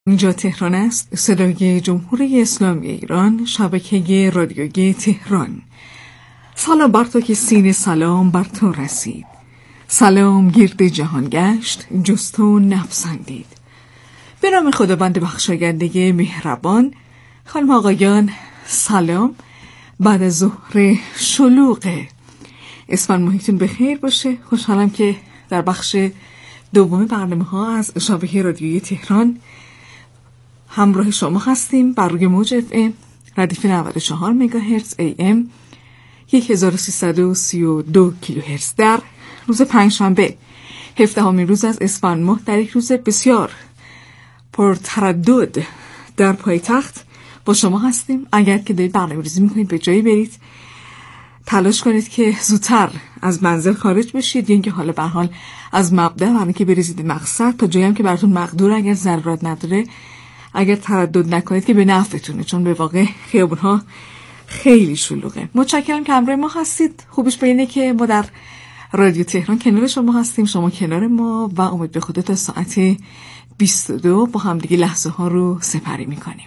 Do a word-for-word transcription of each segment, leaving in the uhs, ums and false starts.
اینجا تهران است، صدای جمهوری اسلامی ایران، شبکه رادیویی تهران. سلام بر تو که سین سلام بر تو رسید. سلام گرد جهان گشت، جز تو نپسندید. به نام خداوند بخشاینده مهربان. خانم آقایان سلام. بعد از ظهر شلوغ اسفند ماهیتون بخیر باشه. خوشحالم که در بخش دوم برنامه ها از شبکه رادیویی تهران همراه شما هستیم. بر روی موج اف ام ردیف نود و چهار مگاهرتز ای ام هزار و سیصد و سی و دو کیلوهرتز در روز پنجشنبه هفدهمین روز از اسفند ماه، در یک روز بسیار پرتردد در پایتخت با شما هستیم. اگر که دارید برنامه‌ریزی می‌کنید به جایی برید، تلاش کنید که زودتر از منزل خارج بشید، یا اینکه حالا به هر حال از مبدا برای که برسید مقصد، تا جایی هم که براتون مقدور، اگر ضرورت نداره اگر تردد نکنید که به نفعتونه، چون به واقع خیابون‌ها خیلی شلوغه. متشکرم که همراه ما هستید. خوبش به اینه که ما در رادیو تهران کنار شما هستیم، شما کنار ما، و امید به خدا تا ساعت بیست و دو با هم دیگه لحظه ها رو سپری میکنیم.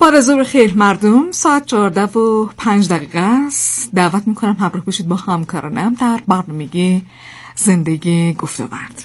آرزو به خیر مردم. ساعت چهارده و پنج دقیقه است. دعوت میکنم همراه باشید با همکارانم در برنامه زندگی گفت‌وگوی.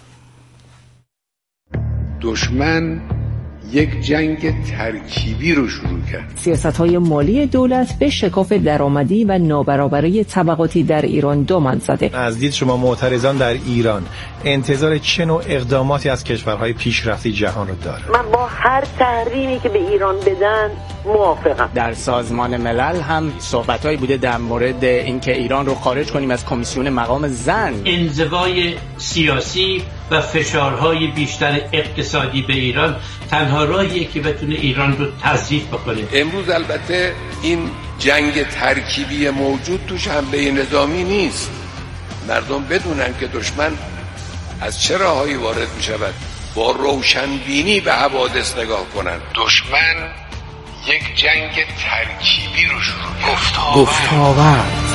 دشمن یک جنگ ترکیبی رو شروع کرد. سیاست‌های مالی دولت به شکاف درآمدی و نابرابری طبقاتی در ایران دامن زده. از دید شما معترضان در ایران انتظار چه نوع اقداماتی از کشورهای پیشرفته جهان رو داره؟ من با هر تحریمی که به ایران بدن موافقم. در سازمان ملل هم صحبت‌هایی بوده در مورد اینکه ایران رو خارج کنیم از کمیسیون مقام زن. انزوای سیاسی و فشارهای بیشتر اقتصادی به ایران تنها راهیه که بتونه ایران رو تضعیف بکنه. امروز البته این جنگ ترکیبی موجود توش حمله نظامی نیست. مردم بدونن که دشمن از چه راههایی وارد می شود، با روشنبینی به حوادث نگاه کنن. دشمن یک جنگ ترکیبی رو شروع کرد. گفت‌وگوی.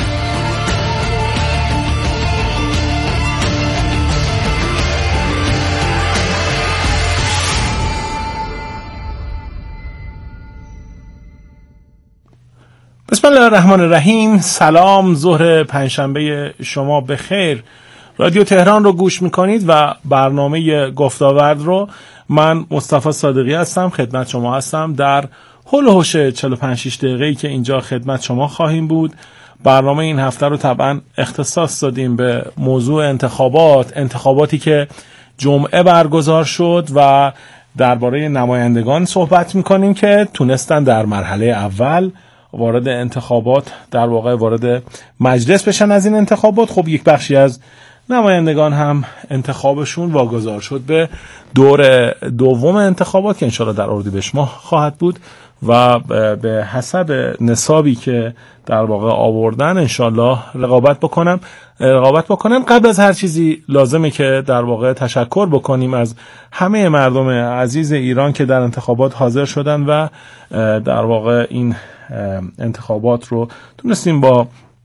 بسم الله الرحمن الرحیم. سلام، ظهر پنجشنبه شما بخیر. رادیو تهران رو گوش میکنید و برنامه گفت‌وگوی رو من مصطفی صادقی هستم، خدمت شما هستم در هول و هوش چهل و پنج شش دقیقه‌ای که اینجا خدمت شما خواهیم بود. برنامه این هفته رو طبعا اختصاص دادیم به موضوع انتخابات انتخاباتی که جمعه برگزار شد و درباره نمایندگان صحبت میکنیم که تونستن در مرحله اول وارد انتخابات، در واقع وارد مجلس بشن از این انتخابات. خب یک بخشی از نمایندگان هم انتخابشون واگذار شد به دور دوم انتخابات که انشاءالله در اردیبهشت ماه خواهد بود و به حسب نصابی که در واقع آوردن انشاءالله رقابت بکنم رقابت بکنن. قبل از هر چیزی لازمه که در واقع تشکر بکنیم از همه مردم عزیز ایران که در انتخابات حاضر شدن و در واقع این انتخابات رو تونستیم با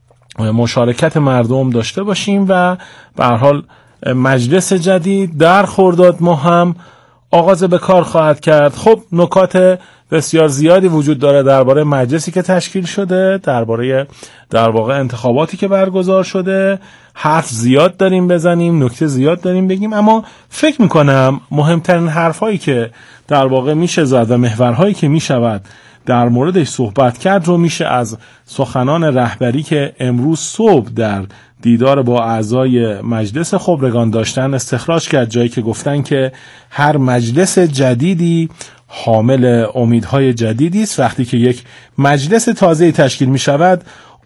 مشارکت مردم داشته باشیم و به هر حال مجلس جدید در خرداد ماه هم آغاز به کار خواهد کرد. خب نکات بسیار زیادی وجود داره درباره مجلسی که تشکیل شده، درباره در واقع انتخاباتی که برگزار شده. حرف زیاد داریم بزنیم، نکته زیاد داریم بگیم، اما فکر میکنم مهمترین حرفایی که در واقع میشه زد و محورهایی که میشود در موردش صحبت کرد رو میشه از سخنان رهبری که امروز صبح در دیدار با اعضای مجلس خبرگان داشتن استخراج کرد، جایی که گفتن که هر مجلس جدیدی حامل امیدهای جدیدی است. وقتی که یک مجلس تازه‌ای تشکیل می شود،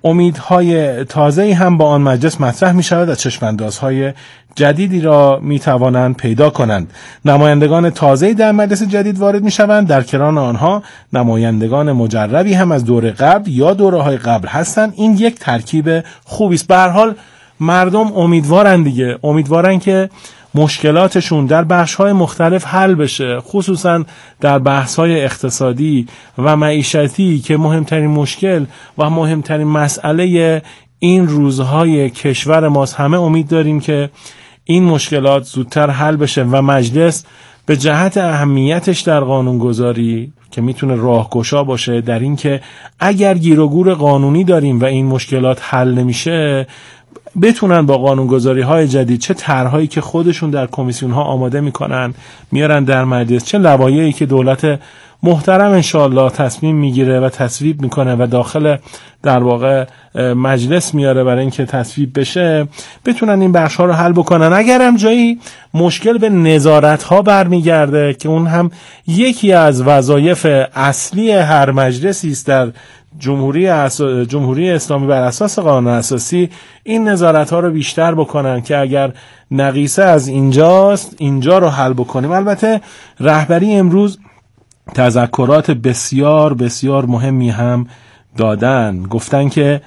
امیدهای تازه‌ای هم با آن مجلس مطرح می شود و چشم‌اندازهای جدیدی را می توانند پیدا کنند. نمایندگان تازه‌ای در مجلس جدید وارد می شوند، در کنار آنها نمایندگان مجربی هم از دوره قبل یا دوره‌های قبل هستند. این یک ترکیب خوبی است. به هر حال مردم امیدوارن دیگه، امیدوارن که مشکلاتشون در بخش‌های مختلف حل بشه، خصوصا در بحث‌های اقتصادی و معیشتی که مهمترین مشکل و مهمترین مسئله این روزهای کشور ماست. همه امید داریم که این مشکلات زودتر حل بشه و مجلس به جهت اهمیتش در قانونگذاری که میتونه راهگشا باشه در این که اگر گیر و گور قانونی داریم و این مشکلات حل نمیشه، بتونن با قانونگذاری های جدید، چه طرحهایی که خودشون در کمیسیون ها آماده میکنن میارن در مجلس، چه لوایحی که دولت محترم انشاءالله تصمیم میگیره و تصویب میکنه و داخل در واقع مجلس میاره برای اینکه تصویب بشه، بتونن این بخش ها رو حل بکنن. اگر هم جایی مشکل به نظارت ها برمیگرده که اون هم یکی از وظایف اصلی هر مجلسی است در جمهوری اس... جمهوری اسلامی بر اساس قانون اساسی، این نظارت ها رو بیشتر بکنن که اگر نقیصه از اینجاست اینجا رو حل بکنیم. البته رهبری امروز تذکرات بسیار بسیار مهمی هم دادن، گفتن که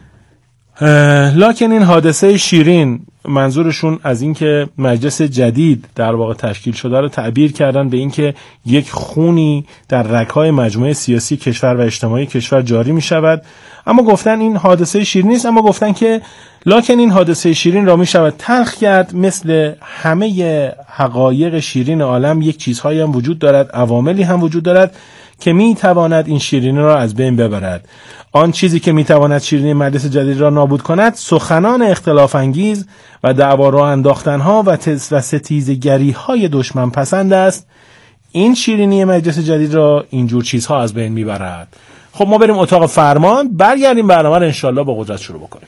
لکن این حادثه شیرین، منظورشون از این که مجلس جدید در واقع تشکیل شده رو تعبیر کردن به این که یک خونی در رگ‌های مجموعه سیاسی کشور و اجتماعی کشور جاری می شود. اما گفتن این حادثه شیرین نیست، اما گفتن که لکن این حادثه شیرین را می شود تلخ کرد. مثل همه حقایق شیرین عالم یک چیزهایی هم وجود دارد، عواملی هم وجود دارد که میتواند این شیرینی را از بین ببرد. آن چیزی که میتواند شیرینی مجلس جدید را نابود کند سخنان اختلاف انگیز و دعوا راه انداختنها و و ستیزگری های دشمن پسند است. این شیرینی مجلس جدید را اینجور چیزها از بین میبرد. خب ما بریم اتاق فرمان، برگردیم برنامه رو انشالله با قدرت شروع بکنیم.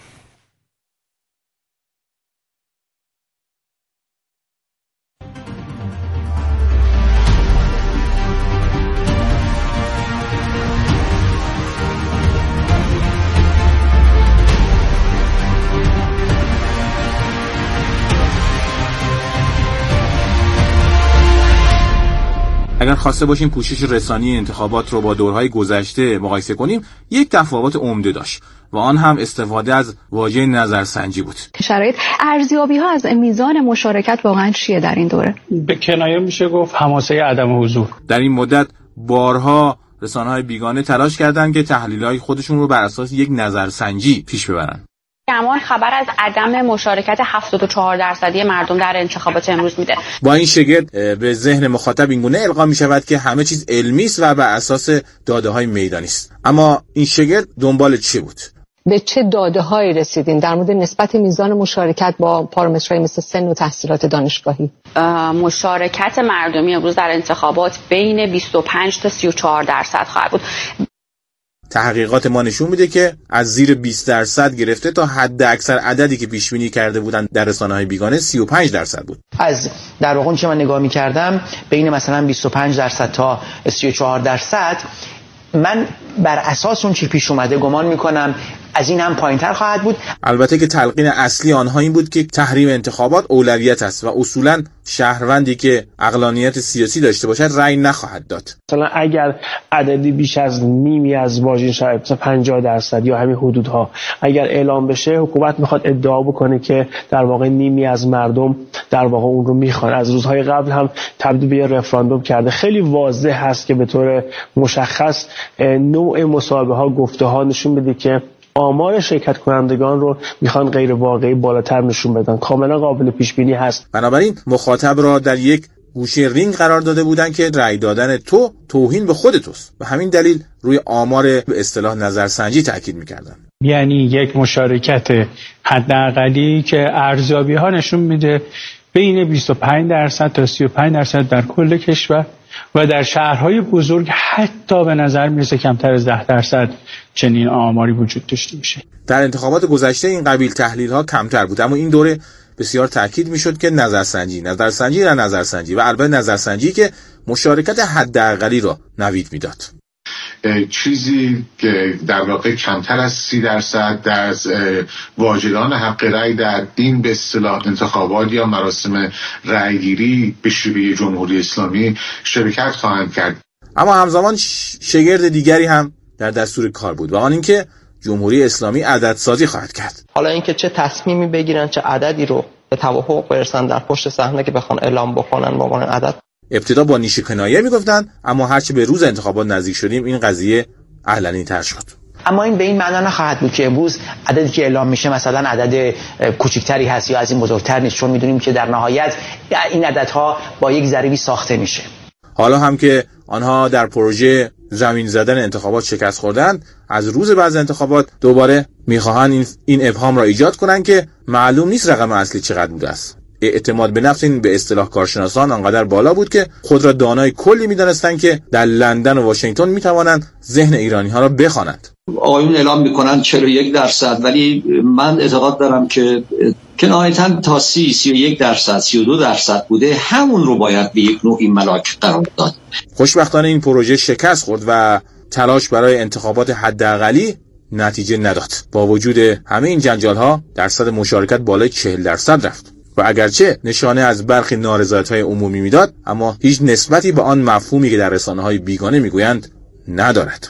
اگر خواسته باشیم پوشش رسانی انتخابات رو با دورهای گذشته مقایسه کنیم، یک تفاوت عمده داشت و آن هم استفاده از واژه نظرسنجی بود. شرایط ارزیابی ها از میزان مشارکت واقعا چیه در این دوره؟ به کنایه میشه گفت حماسه عدم حضور. در این مدت بارها رسانه‌های بیگانه تلاش کردند که تحلیل‌های خودشون رو بر اساس یک نظرسنجی پیش ببرن. گمان خبر از عدم مشارکت هفتاد و چهار درصدی مردم در انتخابات امروز میده. با این شگرد به ذهن مخاطب اینگونه القا می شود که همه چیز علمی است و بر اساس داده های میدانی است. اما این شگرد دنبال چه بود؟ به چه داده هایی رسیدین در مورد نسبت میزان مشارکت با پارامترهای مثل سن و تحصیلات دانشگاهی؟ مشارکت مردمی امروز در انتخابات بین بیست و پنج تا سی و چهار درصد خواهد بود. تحقیقات ما نشون میده که از زیر بیست درصد گرفته تا حد اکثر عددی که پیش بینی کرده بودن در رسانه‌های بیگانه سی و پنج درصد بود. از در واقع چه من نگاه می‌کردم بین مثلا بیست و پنج درصد تا سی و چهار درصد، من بر اساس اون چی پیش اومده گمان میکنم از این هم پایین‌تر خواهد بود. البته که تلقین اصلی آنها این بود که تحریم انتخابات اولویت است و اصولاً شهروندی که عقلانیت سیاسی داشته باشد رأی نخواهد داد. مثلا اگر عددی بیش از نیمی از واژه شاید مثلا پنجاه درصد یا همین حدودها اگر اعلام بشه، حکومت میخواد ادعا بکنه که در واقع نیمی از مردم در واقع اون رو میخوان. از روزهای قبل هم تبدیل به رفراندوم کرده. خیلی واضح هست که به طور مشخص نوع مصاحبه ها گفته ها نشون بده که آمار شرکت کنندگان رو میخوان غیر واقعی بالاتر نشون بدن. کاملا قابل پیش بینی هست. بنابراین مخاطب را در یک گوشه رینگ قرار داده بودن که رأی دادن تو توهین به خود توست. به همین دلیل روی آمار به اصطلاح نظرسنجی تاکید میکردن. یعنی یک مشارکت حداقلی که ارزیابی ها نشون میده بین بیست و پنج درصد تا سی و پنج درصد در کل کشور و در شهرهای بزرگ حتی به نظر میرسه کمتر از ده درصد چنین آماری وجود داشته باشه. در انتخابات گذشته این قبیل تحلیل ها کمتر بود، اما این دوره بسیار تاکید میشد که نظرسنجی نظرسنجی نه نظرسنجی و البته نظرسنجی که مشارکت حداقلی را نوید میداد. چیزی که در واقع کمتر از سی درصد در واجدان حق رأی در این به اصطلاح انتخابات یا مراسم رأیگیری به شیوه جمهوری اسلامی شرکت خواهند کرد. اما همزمان شگرد دیگری هم در دستور کار بود و آن اینکه جمهوری اسلامی عددسازی خواهد کرد. حالا اینکه چه تصمیمی بگیرن، چه عددی رو به توافق برسن در پشت صحنه که بخوان اعلام بکنن به عنوان عدد، ابتدا با نیش کنایه میگفتن، اما هرچی به روز انتخابات نزدیک شدیم این قضیه علنی تر شد. اما این به این معنا نخواهد بود که امروز عددی که اعلام میشه مثلا عدد کوچکتری هست یا از این بزرگتر نیست، چون میدونیم که در نهایت این عددها با یک ضریبی ساخته میشه. حالا هم که آنها در پروژه زمین زدن انتخابات شکست خوردند، از روز بعد انتخابات دوباره میخواهند این این ابهام را ایجاد کنند که معلوم نیست رقم اصلی چقدر بوده است. اعتماد به نفس این به اصطلاح کارشناسان آنقدر بالا بود که خود را دانای کلی می‌دانستند که در لندن و واشنگتن می‌توانند ذهن ایرانی‌ها را بخوانند. آقایون اعلام می‌کنند چهل و یک درصد، ولی من اعتقاد دارم که که نهایتاً تا سی، سی و یک درصد، سی و دو درصد بوده، همون رو باید به یک نوعی ملاک قرار داد. خوشبختانه این پروژه شکست خورد و تلاش برای انتخابات حداقلی نتیجه نداد. با وجود همه این جنجال‌ها درصد مشارکت بالای چهل درصد رفت و اگرچه نشانه از برخی نارضایت‌های عمومی میداد، اما هیچ نسبتی به آن مفهومی که در رسانه‌های بیگانه میگویند ندارد.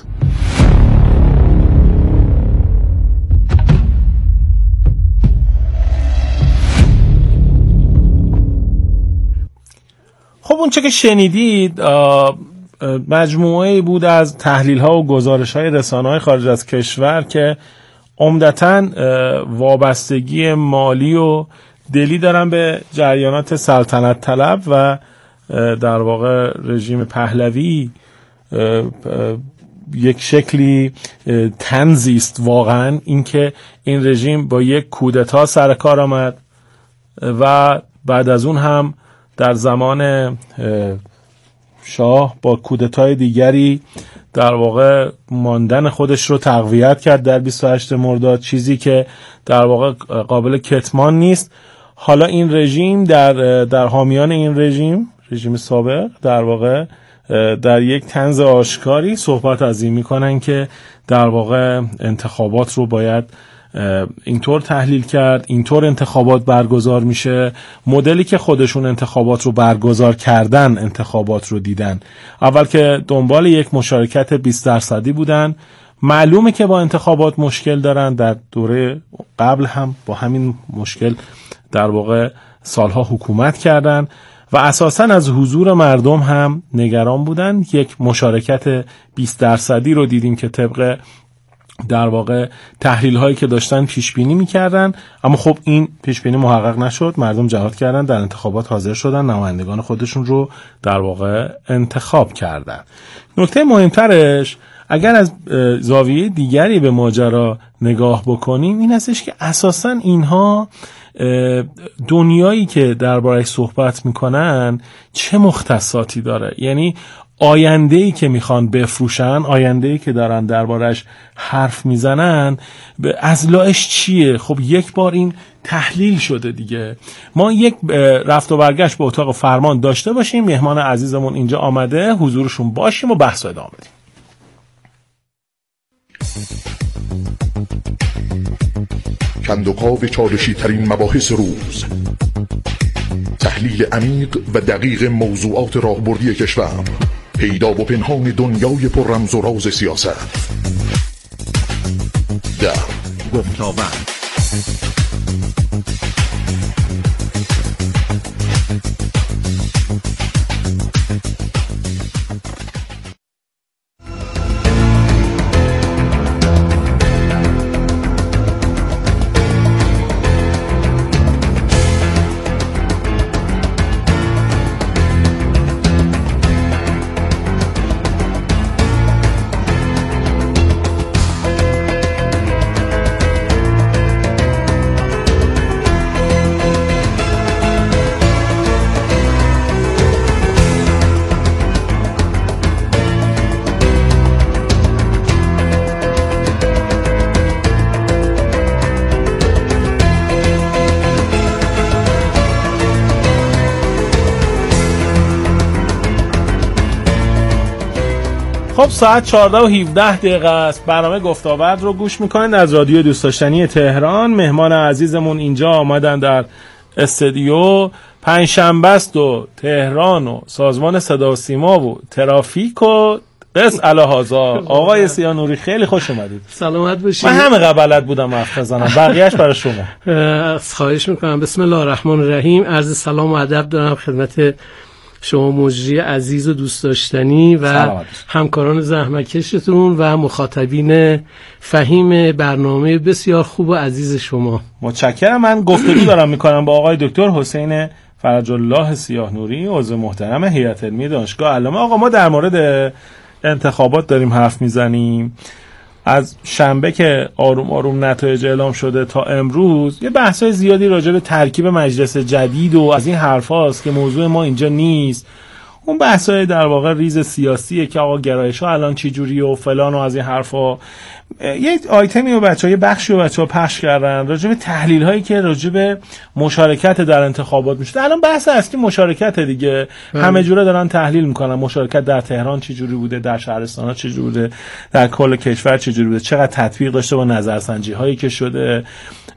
خب اون چه که شنیدید مجموعه بود از تحلیل‌ها و گزارش‌های رسانه‌های خارج از کشور که عمدتاً وابستگی مالی و دلی دارن به جریانات سلطنت طلب و در واقع رژیم پهلوی یک شکلی طنزی است واقعا اینکه این رژیم با یک کودتا سر کار آمد و بعد از اون هم در زمان شاه با کودتای دیگری در واقع ماندن خودش رو تقویت کرد در بیست و هشتم مرداد، چیزی که در واقع قابل کتمان نیست. حالا این رژیم در در حامیان این رژیم رژیم سابق در واقع در یک طنز آشکاری صحبت از این میکنن که در واقع انتخابات رو باید اینطور تحلیل کرد، اینطور انتخابات برگزار میشه. مدلی که خودشون انتخابات رو برگزار کردن انتخابات رو دیدن، اول که دنبال یک مشارکت بیست درصدی بودن، معلومه که با انتخابات مشکل دارن، در دوره قبل هم با همین مشکل در واقع سالها حکومت کردن و اساساً از حضور مردم هم نگران بودن. یک مشارکت بیست درصدی رو دیدیم که طبق در واقع تحلیل هایی که داشتن پیش بینی می‌کردن، اما خب این پیش بینی محقق نشد. مردم جهاد کردن، در انتخابات حاضر شدن، نمایندگان خودشون رو در واقع انتخاب کردن. نکته مهمترش اگر از زاویه دیگری به ماجرا نگاه بکنیم این هستش که اساساً اینها دنیایی که درباره‌اش صحبت میکنن چه مختصاتی داره، یعنی آینده‌ای که میخوان بفروشن، آینده‌ای که دارن درباره‌اش حرف میزنن، از لایش چیه؟ خب یک بار این تحلیل شده دیگه. ما یک رفت و برگشت به اتاق فرمان داشته باشیم، مهمان عزیزمون اینجا آمده، حضورشون باشیم و بحث ادامه بدیم. کندوکاو چالشی ترین مباحث روز، تحلیل عمیق و دقیق موضوعات راهبردی کشور، پیدا و پنهان دنیای پر رمز و راز سیاست. در گفت‌وگو خب ساعت چهارده و هفده دقیقه است. برنامه گفت‌وگو رو گوش میکنید از رادیو دوست داشتنی تهران. مهمان عزیزمون اینجا آمدن در استودیو. پنجشنبه است و تهران و سازمان صدا و سیما و ترافیک و قص الهازا. آقای سیاه‌نوری خیلی خوش اومدید. سلامت باشید. من همه قبلت بودم حرف بزنم، بقیه‌اش برای شما. خواهش میکنم. بسم الله الرحمن الرحیم. عرض سلام و ادب دارم خدمت شما مجری عزیز و دوست داشتنی و همکاران زحمتکشتون و مخاطبین فهیم برنامه بسیار خوب و عزیز شما. متشکرم. من گفتگو دارم میکنم با آقای دکتر حسین فرج الله سیاه‌نوری، عضو محترم هیئت علمی دانشگاه علامه. آقا ما در مورد انتخابات داریم حرف میزنیم. از شنبه که آروم آروم نتایج اعلام شده تا امروز یه بحثای زیادی راجع به ترکیب مجلس جدید و از این حرفاست که موضوع ما اینجا نیست. اون بحثای در واقع ریز سیاسیه که آقا گرایش‌ها الان چی جوری و فلان و از این حرفا. یه آیتمی و بچه‌ها یه بخشی و بچه‌ها پخش کردن راجع به تحلیل‌هایی که راجع به مشارکت در انتخابات میشه. الان بحث اصلی مشارکت دیگه. همه جوره دارن تحلیل میکنن مشارکت در تهران چی جوری بوده، در شهرستان‌ها چی جوری بوده، در کل کشور چی جوری بوده، چقدر تطبیق داشته با نظرسنجی‌هایی که شده.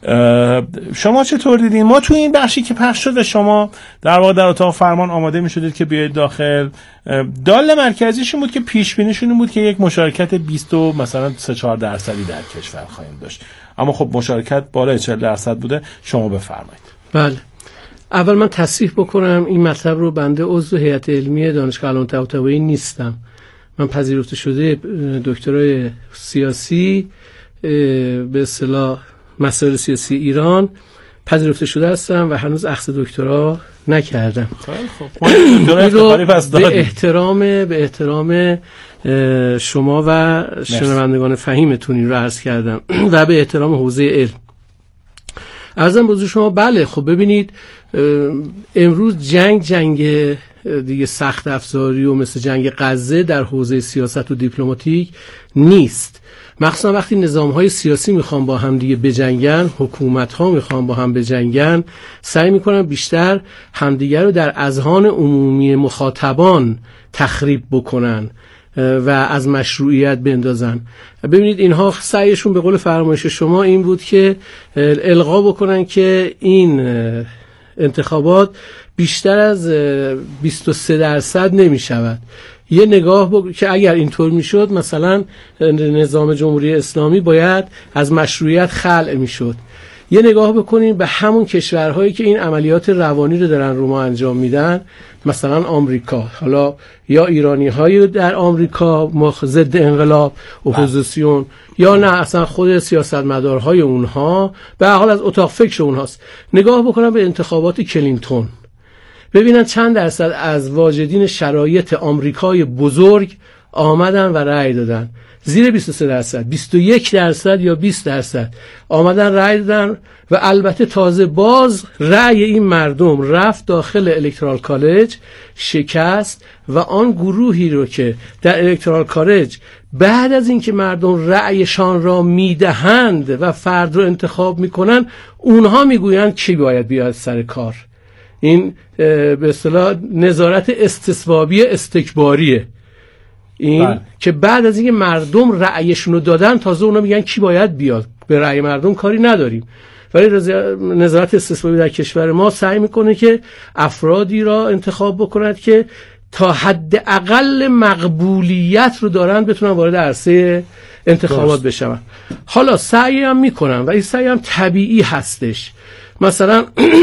شما چطور دیدین؟ ما تو این بخشی که پخش شده شما در واقع در اتاق فرمان آماده می‌شدید که بیاید داخل. دال مرکزیشون بود که پیش بینیشون این بود که یک مشارکت بیست و مثلا سه چهار درصدی در کشور خواهیم داشت، اما خب مشارکت بالای چهل درصد بوده. شما بفرمایید. بله، اول من تصحیح بکنم این مطلب رو. بنده عضو هیئت علمی دانشگاه علامه طباطبایی نیستم. من پذیرفته شده دکترای سیاسی به اصطلاح مسائل سیاسی ایران پذیرفته شده هستم و هنوز اخذ دکترا نکردم. خب به احترام به احترام شما و شنوندگان فهیمتون رو عرض کردم و به احترام حوزه علم عرضم بزرگ شما. بله خب ببینید امروز جنگ جنگ دیگه سخت افزاری و مثل جنگ غزه در حوزه سیاست و دیپلماتیک نیست، مخصوصا وقتی نظام‌های سیاسی میخوان با هم دیگه بجنگن، حکومت‌ها میخوان با هم بجنگن، سعی میکنن بیشتر همدیگر رو در اذهان عمومی مخاطبان تخریب بکنن و از مشروعیت بندازن. ببینید اینها سعیشون به قول فرمایش شما این بود که القا بکنن که این انتخابات بیشتر از بیست و سه درصد نمی شود. یه نگاه بک... که اگر اینطور میشد مثلا نظام جمهوری اسلامی باید از مشروعیت خلع میشد. یه نگاه بکنین به همون کشورهایی که این عملیات روانی رو دارن رو ما انجام میدن، مثلا آمریکا، حالا یا ایرانی هایی در آمریکا ضد انقلاب اپوزیسیون یا نه اصلا خود سیاستمدارهای اونها، به هر حال از اتاق فکر اونهاست. نگاه بکنن به انتخابات کلینتون، ببینن چند درصد از واجدین شرایط آمریکای بزرگ آمدن و رأی دادن. زیر بیست و سه درصد، بیست و یک درصد یا بیست درصد آمدن رأی دادن و البته تازه باز رأی این مردم رفت داخل الکترال کالج، شکست و آن گروهی رو که در الکترال کالج بعد از اینکه مردم رأیشان را میدهند و فرد رو انتخاب میکنن، اونها میگویند کی باید بیاد سر کار. این به اصطلاح نظارت استصوابی استکباریه این بله. که بعد از اینکه مردم رأیشون رو دادن تازه اونا میگن کی باید بیاد، به رأی مردم کاری نداریم. ولی نظارت استصوابی در کشور ما سعی میکنه که افرادی را انتخاب بکند که تا حد اقل مقبولیت رو دارن بتونن وارد عرصه انتخابات بشن. حالا سعی هم میکنن و این سعی هم طبیعی هستش. مثلا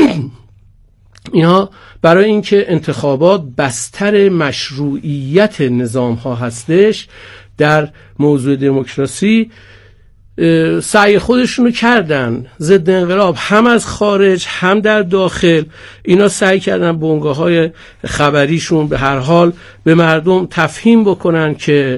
اینها برای اینکه انتخابات بستر مشروعیت نظام ها هستش در موضوع دموکراسی سعی خودشونو کردن ضد انقلاب، هم از خارج هم در داخل. اینا سعی کردن بنگاه های خبریشون به هر حال به مردم تفهیم بکنن که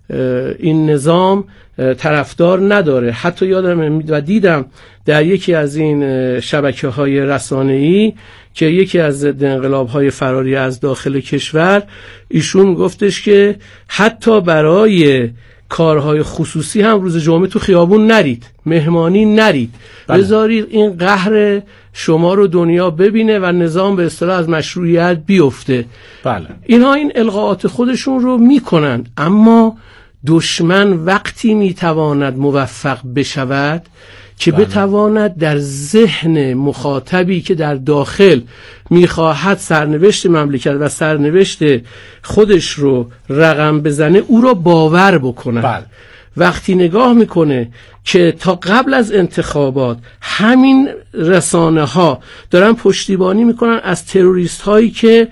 این نظام طرفدار نداره. حتی یادم و دیدم در یکی از این شبکه های رسانه‌ای که یکی از ضد انقلاب های فراری از داخل کشور ایشون گفتش که حتی برای کارهای خصوصی هم روز جمعه تو خیابون نرید، مهمانی نرید، بله. بذارید این قهر شما رو دنیا ببینه و نظام به اصطلاح از مشروعیت بیفته. بله. اینها این القاءات خودشون رو میکنن، اما دشمن وقتی میتواند موفق بشود که بله. بتواند در ذهن مخاطبی که در داخل میخواهد سرنوشت مملکت و سرنوشت خودش رو رقم بزنه، او را باور بکنه. بله. وقتی نگاه میکنه که تا قبل از انتخابات همین رسانه ها دارن پشتیبانی میکنن از تروریست هایی که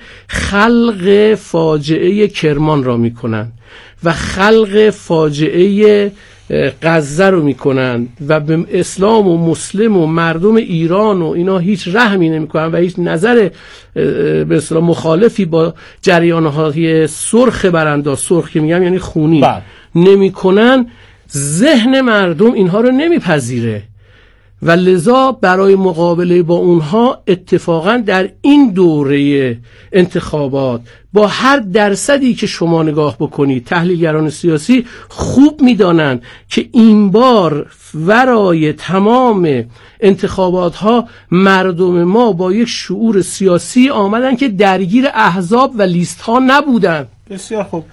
خلق فاجعه کرمان را میکنن و خلق فاجعه غزه رو میکنن و به اسلام و مسلم و مردم ایران و اینا هیچ رحمی نمیکنن و هیچ نظر به اصطلاح مخالفی با جریانهای سرخ برانداز، سرخ که میگم یعنی خونی، نمیکنن، ذهن مردم اینها رو نمیپذیره و لذا برای مقابله با اونها اتفاقا در این دوره انتخابات با هر درصدی که شما نگاه بکنید، تحلیلگران سیاسی خوب میدانند که این بار ورای تمام انتخابات ها مردم ما با یک شعور سیاسی آمدن که درگیر احزاب و لیست ها نبودن. بسیار خوب.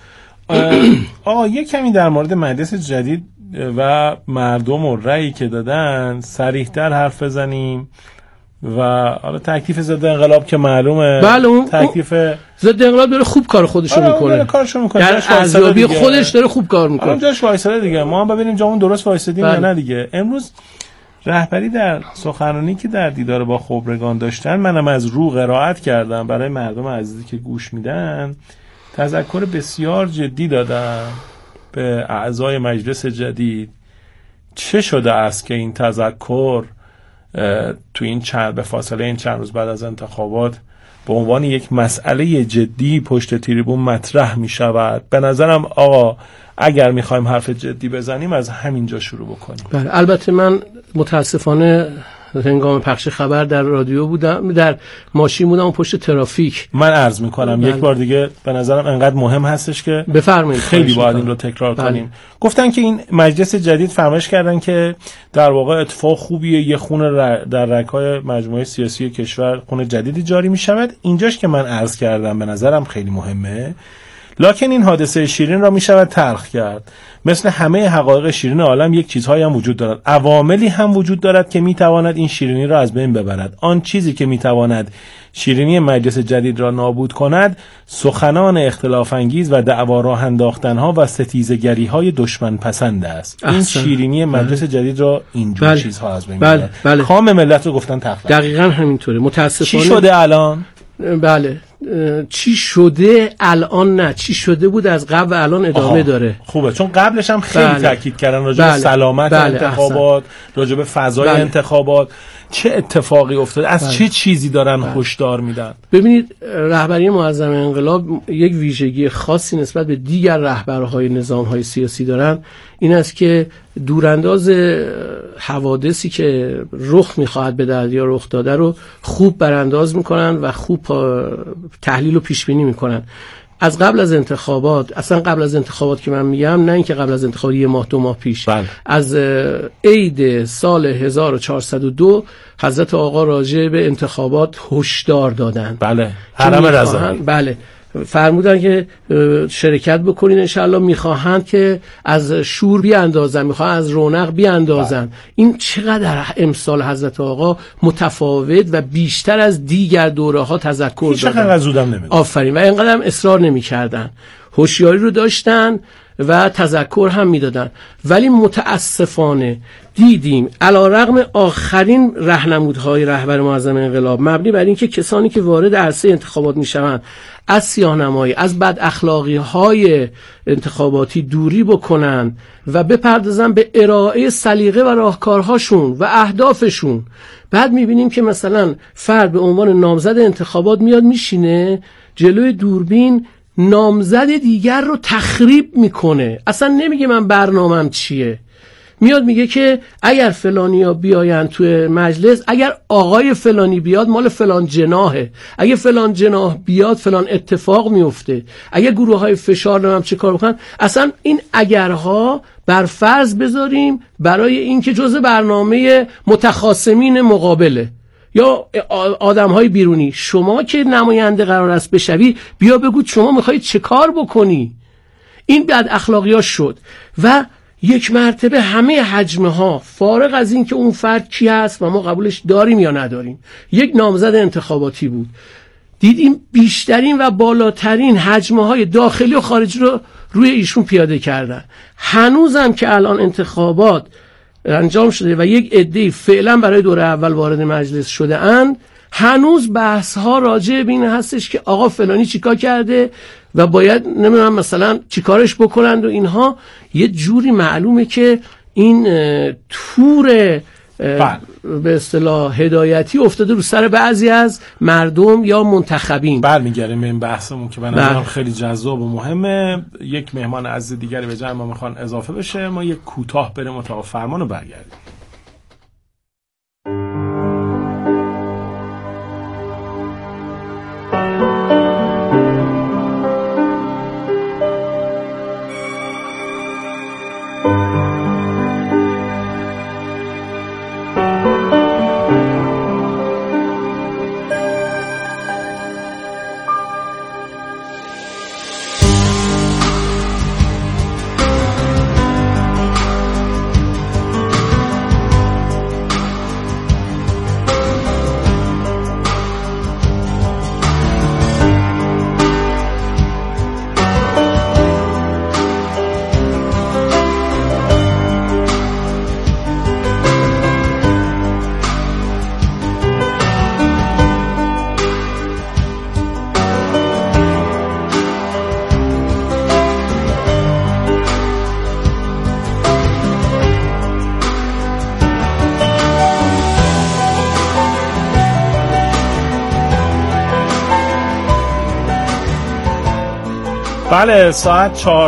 آقا یک کمی در مورد مجلس جدید و مردم و رأیی که دادن سریح‌تر حرف بزنیم و حالا تکلیف ضد انقلاب که معلومه. بله اون تکلیف ضد انقلاب داره خوب کار خودشو میکنه، در ارزیابی خودش داره خوب کار میکنه. اونجاش وایساده دیگه، ما هم ببینیم جامون درست وایسادیم یا نه دیگه. امروز رهبری در سخنرانی که در دیدار با خبرگان داشتن، منم از رو قرائت کردم برای مردم عزیزی که گوش میدن، تذکر بسیار جدی دادن به اعضای مجلس جدید. چه شده است که این تذکر تو این چند به فاصله این چند روز بعد از انتخابات به عنوان یک مسئله جدی پشت تریبون مطرح می شود. به نظرم آقا اگر میخوایم حرف جدی بزنیم از همینجا شروع بکنیم. بله، البته من متاسفانه هنگام پخش خبر در رادیو بودم، در ماشین بودم و پشت ترافیک. من عرض میکنم یک بار دیگه به نظرم انقدر مهم هستش که بفرمایید، خیلی باید این رو تکرار بله. کنیم. گفتن که این مجلس جدید فرمایش کردن که در واقع اتفاق خوبیه، یه خونه در رگ‌های مجموعه سیاسی کشور خونه جدیدی جاری میشود. اینجاش که من عرض کردم به نظرم خیلی مهمه، لکن این حادثه شیرین را می شود تلخ کرد. مثل همه حقایق شیرین عالم یک چیزهایی هم وجود دارد، عواملی هم وجود دارد که می تواند این شیرینی را از بین ببرد. آن چیزی که می تواند شیرینی مجلس جدید را نابود کند سخنان اختلاف انگیز و دعوا راه انداختنها و ستیزگری های دشمن پسند است. این شیرینی مجلس جدید را اینجور بله. چیزها از بین بله. میبرد. بله. کام ملت رو گفتن تخت. دقیقاً همینطوره. متاسفانه چی شده الان؟ بله، چی شده الان نه، چی شده بود از قبل و الان ادامه آها. داره. خوبه، چون قبلش هم خیلی بله. تاکید کردن راجع به بله. سلامت بله. انتخابات، راجع به فضای بله. انتخابات، چه اتفاقی افتاد، از بله. چه چیزی دارن بله. هشدار میدن. ببینید، رهبری معظم انقلاب یک ویژگی خاصی نسبت به دیگر رهبرهای نظام‌های سیاسی دارن، این است که دورانداز حوادثی که رخ می‌خواهد بدهد یا رخ داده رو خوب برانداز می‌کنن و خوب تحلیل و پیش بینی می‌کنن. از قبل از انتخابات، اصلا قبل از انتخابات که من میگم، نه اینکه قبل از انتخابات یه ماه دو ماه پیش، بله. از عید سال هزار و چهارصد و دو حضرت آقا راجع به انتخابات هشدار دادن. بله، حرم رضا. بله، فرمودن که شرکت بکنین انشالله، میخواهند که از شور بیاندازن، میخواهند از رونق بیاندازن. این چقدر امسال حضرت آقا متفاوت و بیشتر از دیگر دوره ها تذکر دادن. دادن. زودم نمیگم. آفرین. و اینقدر هم اصرار نمیکردن، هوشیاری رو داشتن و تذکر هم میدادن. ولی متاسفانه دیدیم علیرغم آخرین راهنمودهای رهبر معظم انقلاب مبنی بر اینکه کسانی که وارد عرصه انتخابات میشوند از سیاه‌نمایی، از بد اخلاقی های انتخاباتی دوری بکنن و بپردازن به ارائه سلیقه و راهکارهاشون و اهدافشون، بعد میبینیم که مثلا فرد به عنوان نامزد انتخابات میاد میشینه جلوی دوربین، نامزد دیگر رو تخریب میکنه. اصلا نمیگه من برنامه‌ام چیه، میاد میگه که اگر فلانیا بیاین توی مجلس، اگر آقای فلانی بیاد مال فلان جناحه، اگه فلان جناح بیاد فلان اتفاق میفته، اگه گروه های فشار نمیم چه کار بکنن. اصلا این اگرها بر فرض بذاریم برای اینکه جزء برنامه متخاصمین مقابله یا آدم‌های بیرونی. شما که نماینده قرار است بشوی، بیا بگو شما می‌خوای چه کار بکنی. این بد اخلاقی‌ها شد و یک مرتبه همه حجمه ها، فارغ از این که اون فرد کی هست و ما قبولش داریم یا نداریم، یک نامزد انتخاباتی بود. دیدیم بیشترین و بالاترین حجمه های داخلی و خارجی رو روی ایشون پیاده کردن. هنوزم که الان انتخابات انجام شده و یک عده‌ای فعلا برای دوره اول وارد مجلس شده اند، هنوز بحث ها راجع به این هستش که آقا فلانی چیکار کرده و باید نمیدونم مثلا چیکارش بکنند و اینها. یه جوری معلومه که این تور به اصطلاح هدایتی افتاده رو سر بعضی از مردم یا منتخبین. برمیگردیم به این بحثمون که به نظرم خیلی جذاب و مهمه. یک مهمان عزیز دیگری به جمع ما میخوان اضافه بشه، ما یک کوتاه بریم اتاق فرمان و برگردیم. بله ساعت چهار